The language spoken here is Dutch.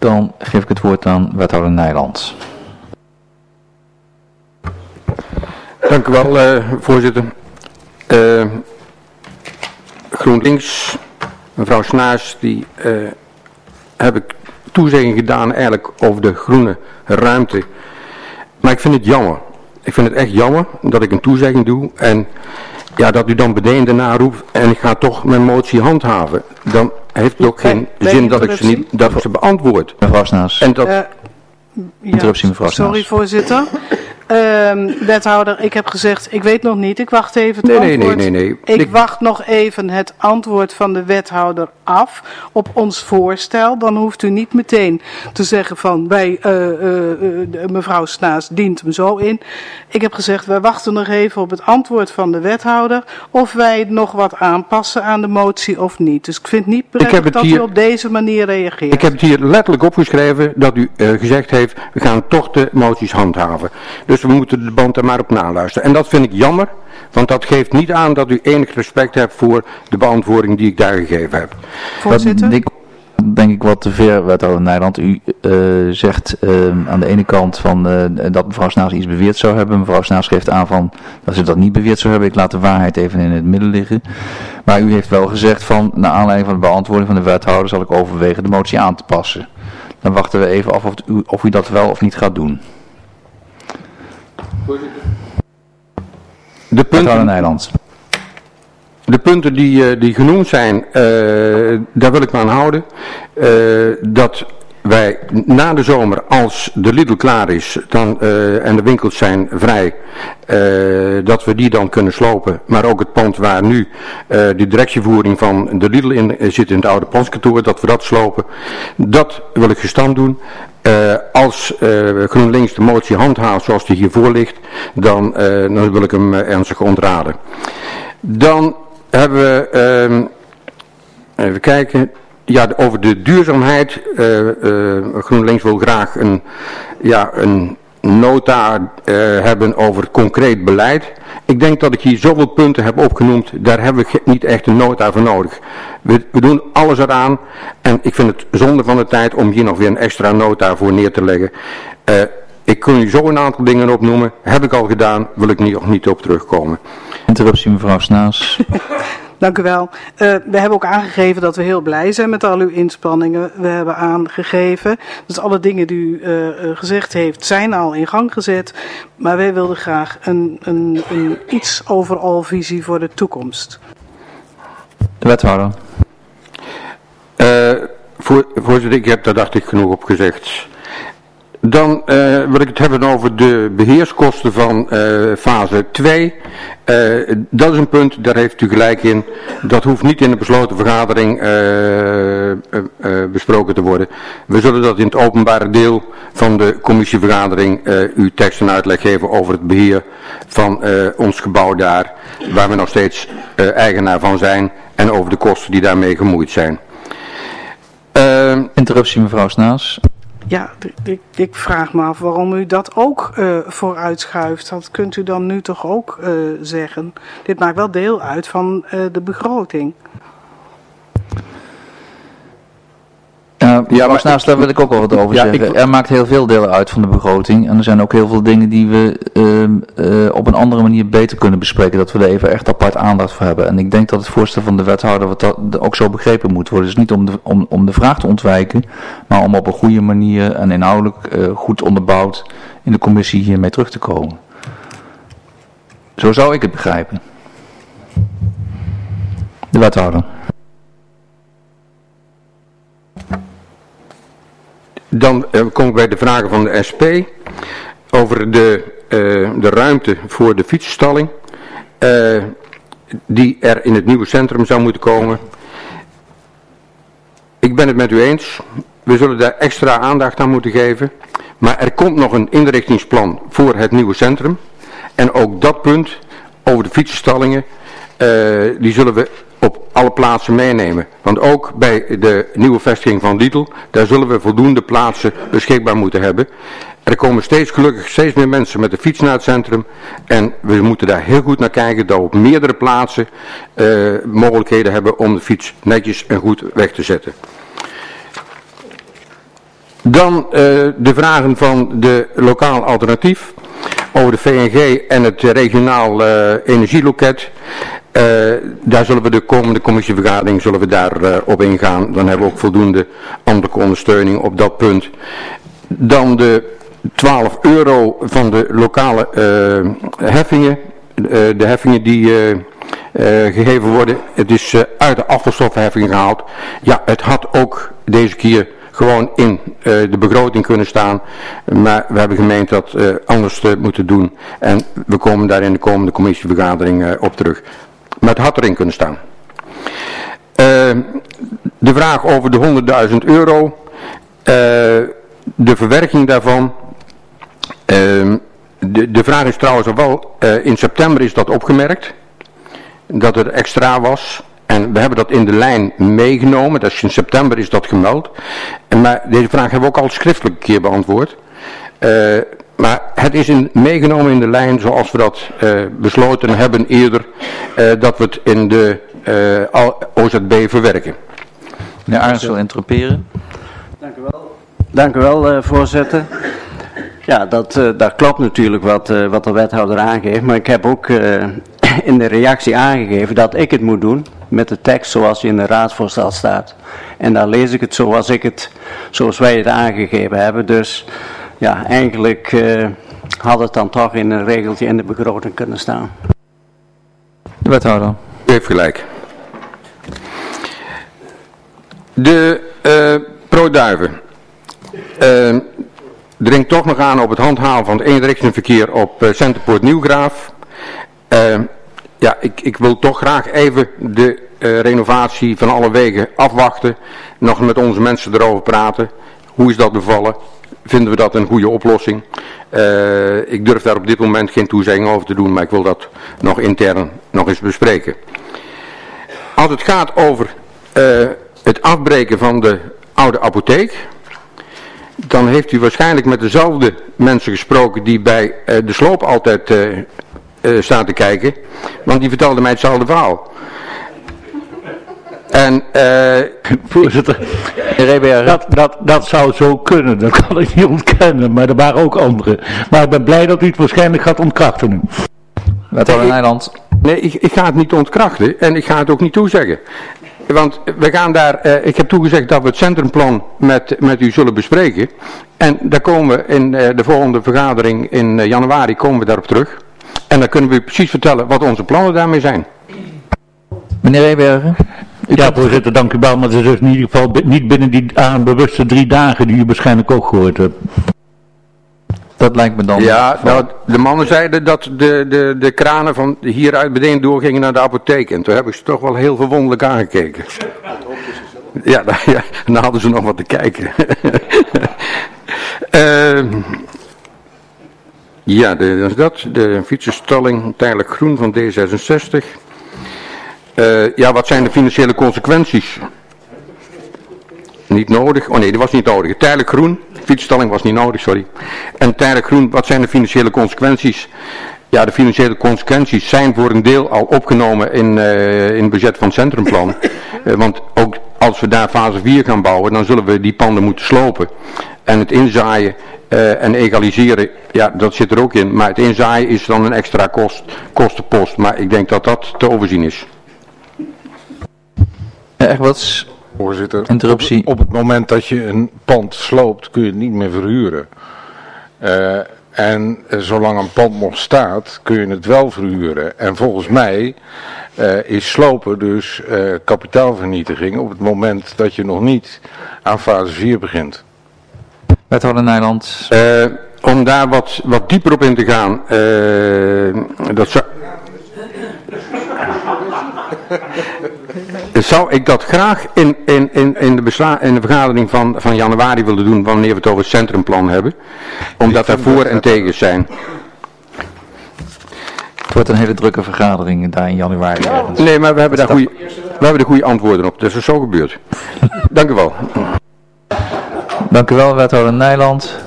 Dan geef ik het woord aan wethouder Nijland. Dank u wel, voorzitter. GroenLinks, mevrouw Snaars, die heb ik toezegging gedaan eigenlijk over de groene ruimte. Maar ik vind het jammer. Ik vind het echt jammer dat ik een toezegging doe en ja, dat u dan meteen daarna roept en ik ga toch mijn motie handhaven. Dan heeft het ook geen zin dat ik ze beantwoord. Mevrouw Snaars. En dat... Interruptie, mevrouw Snaars. Sorry, voorzitter. Wethouder, ik heb gezegd, ik weet nog niet. Ik wacht even het antwoord. Nee. Ik wacht nog even het antwoord van de wethouder af op ons voorstel. Dan hoeft u niet meteen te zeggen van, mevrouw Snaas dient hem zo in. Ik heb gezegd, wij wachten nog even op het antwoord van de wethouder. Of wij nog wat aanpassen aan de motie of niet. Dus ik vind het niet prettig dat u op deze manier reageert. Ik heb het hier letterlijk opgeschreven dat u gezegd heeft, we gaan toch de moties handhaven. Dus we moeten de band er maar op naluisteren. En dat vind ik jammer, want dat geeft niet aan dat u enig respect hebt voor de beantwoording die ik daar gegeven heb. Voorzitter? Dat denk ik wat te ver, wethouder Nijland. U zegt aan de ene kant van, dat mevrouw Snaars iets beweerd zou hebben. Mevrouw Snaars geeft aan van dat ze dat niet beweerd zou hebben. Ik laat de waarheid even in het midden liggen. Maar u heeft wel gezegd van, naar aanleiding van de beantwoording van de wethouder zal ik overwegen de motie aan te passen. Dan wachten we even af of u dat wel of niet gaat doen. De punten die genoemd zijn, daar wil ik me aan houden. Dat wij na de zomer, als de Lidl klaar is en de winkels zijn vrij, dat we die dan kunnen slopen. Maar ook het pand waar nu de directievoering van de Lidl in zit, in het oude postkantoor, dat we dat slopen. Dat wil ik gestand doen. Als GroenLinks de motie handhaaft zoals die hiervoor ligt, dan wil ik hem ernstig ontraden. Dan hebben we, even kijken, ja, over de duurzaamheid. GroenLinks wil graag een nota hebben over concreet beleid. Ik denk dat ik hier zoveel punten heb opgenoemd, daar hebben we niet echt een nota voor nodig. We doen alles eraan en ik vind het zonde van de tijd om hier nog weer een extra nota voor neer te leggen. Ik kan u zo een aantal dingen opnoemen, heb ik al gedaan, wil ik nog niet op terugkomen. Interruptie, mevrouw Snaas. Dank u wel. We hebben ook aangegeven dat we heel blij zijn met al uw inspanningen. We hebben aangegeven dat alle dingen die u gezegd heeft zijn al in gang gezet. Maar wij wilden graag een iets overal visie voor de toekomst. De wethouder. Voorzitter, ik heb daar dacht ik genoeg op gezegd. Dan wil ik het hebben over de beheerskosten van fase 2. Dat is een punt, daar heeft u gelijk in. Dat hoeft niet in de besloten vergadering besproken te worden. We zullen dat in het openbare deel van de commissievergadering uw tekst en uitleg geven over het beheer van ons gebouw daar. Waar we nog steeds eigenaar van zijn en over de kosten die daarmee gemoeid zijn. Interruptie, mevrouw Snaas. Ja, ik vraag me af waarom u dat ook vooruitschuift. Dat kunt u dan nu toch ook zeggen. Dit maakt wel deel uit van de begroting. Ja, maar Snaas, daar wil ik ook wel wat over zeggen. Er maakt heel veel deel uit van de begroting. En er zijn ook heel veel dingen die we op een andere manier beter kunnen bespreken. Dat we er even echt apart aandacht voor hebben. En ik denk dat het voorstel van de wethouder ook zo begrepen moet worden. Dus niet om de vraag te ontwijken, maar om op een goede manier en inhoudelijk goed onderbouwd in de commissie hiermee terug te komen. Zo zou ik het begrijpen. De wethouder. Dan kom ik bij de vragen van de SP over de ruimte voor de fietsenstalling die er in het nieuwe centrum zou moeten komen. Ik ben het met u eens, we zullen daar extra aandacht aan moeten geven, maar er komt nog een inrichtingsplan voor het nieuwe centrum en ook dat punt over de fietsenstallingen, die zullen we op alle plaatsen meenemen. Want ook bij de nieuwe vestiging van Lidl, daar zullen we voldoende plaatsen beschikbaar moeten hebben. Er komen gelukkig steeds meer mensen met de fiets naar het centrum. En we moeten daar heel goed naar kijken dat we op meerdere plaatsen mogelijkheden hebben om de fiets netjes en goed weg te zetten. Dan de vragen van de lokaal alternatief over de VNG en het regionaal energieloket. Daar zullen we de komende commissievergadering op ingaan. Dan hebben we ook voldoende ambtelijke ondersteuning op dat punt. Dan de €12 van de lokale heffingen. De heffingen die gegeven worden. Het is uit de afvalstoffenheffing gehaald. Ja, het had ook deze keer gewoon in de begroting kunnen staan. Maar we hebben gemeend dat anders te moeten doen. En we komen daar in de komende commissievergadering op terug. Maar het had erin kunnen staan. De vraag over de €100.000. De verwerking daarvan. De vraag is trouwens al wel, in september is dat opgemerkt. Dat er extra was. En we hebben dat in de lijn meegenomen. Dat is in september is dat gemeld. Maar deze vraag hebben we ook al schriftelijk een keer beantwoord. Maar het is meegenomen in de lijn zoals we dat besloten hebben eerder. Dat we het in de OZB verwerken. Meneer Arends wil interroperen. Dank u wel. Dank u wel, voorzitter. Ja, dat klopt natuurlijk wat de wethouder aangeeft. Maar ik heb ook in de reactie aangegeven dat ik het moet doen met de tekst zoals die in de raadsvoorstel staat. En dan lees ik het zoals wij het aangegeven hebben. Dus ja, eigenlijk had het dan toch in een regeltje in de begroting kunnen staan. De wethouder. U heeft gelijk. De Pro-Duiven dringt toch nog aan op het handhaven van het eenrichtingsverkeer op Centerpoort Nieuwgraaf. Ja, ik wil toch graag even de renovatie van alle wegen afwachten. Nog met onze mensen erover praten. Hoe is dat bevallen? Vinden we dat een goede oplossing? Ik durf daar op dit moment geen toezegging over te doen, maar ik wil dat nog intern nog eens bespreken. Als het gaat over het afbreken van de oude apotheek, dan heeft u waarschijnlijk met dezelfde mensen gesproken die bij de sloop altijd staan te kijken, want die vertelden mij hetzelfde verhaal. En voorzitter, dat zou zo kunnen, dat kan ik niet ontkennen, maar er waren ook anderen. Maar ik ben blij dat u het waarschijnlijk gaat ontkrachten nu. Wethouder Nijland. Nee, ik ga het niet ontkrachten en ik ga het ook niet toezeggen. Want we gaan daar, ik heb toegezegd dat we het centrumplan met u zullen bespreken. En daar komen we in de volgende vergadering in januari komen we daarop terug. En dan kunnen we u precies vertellen wat onze plannen daarmee zijn. Meneer Rebergen. Ja, voorzitter, dank u wel. Maar het is dus in ieder geval niet binnen die bewuste 3 dagen die u waarschijnlijk ook gehoord hebt. Dat lijkt me dan. Ja, nou, de mannen zeiden dat de kranen van hieruit meteen doorgingen naar de apotheek. En toen heb ik ze toch wel heel verwonderlijk aangekeken. Ja, dan hadden ze nog wat te kijken. Ja, dat is dat. De fietsenstalling tijdelijk groen van D66. Ja, wat zijn de financiële consequenties? Niet nodig. Oh nee, dat was niet nodig. Tijdelijk groen. Fietsstalling was niet nodig, sorry. En tijdelijk groen, wat zijn de financiële consequenties? Ja, de financiële consequenties zijn voor een deel al opgenomen in het budget van het centrumplan. Want ook als we daar fase 4 gaan bouwen, dan zullen we die panden moeten slopen. En het inzaaien en egaliseren, ja, dat zit er ook in. Maar het inzaaien is dan een extra kostenpost. Maar ik denk dat dat te overzien is. Egberts. Voorzitter, interruptie. Op het moment dat je een pand sloopt kun je het niet meer verhuren. En zolang een pand nog staat kun je het wel verhuren. En volgens mij is slopen dus kapitaalvernietiging op het moment dat je nog niet aan fase 4 begint. Wethouder Nijland. Om daar wat dieper op in te gaan, zou ik dat graag in de vergadering van januari willen doen, wanneer we het over het centrumplan hebben. Omdat daar voor en tegen zijn. Het wordt een hele drukke vergadering daar in januari. Ergens. Nee, maar we hebben de goede antwoorden op. Dus dat is zo gebeurd. Dank u wel. Dank u wel, wethouder Nijland.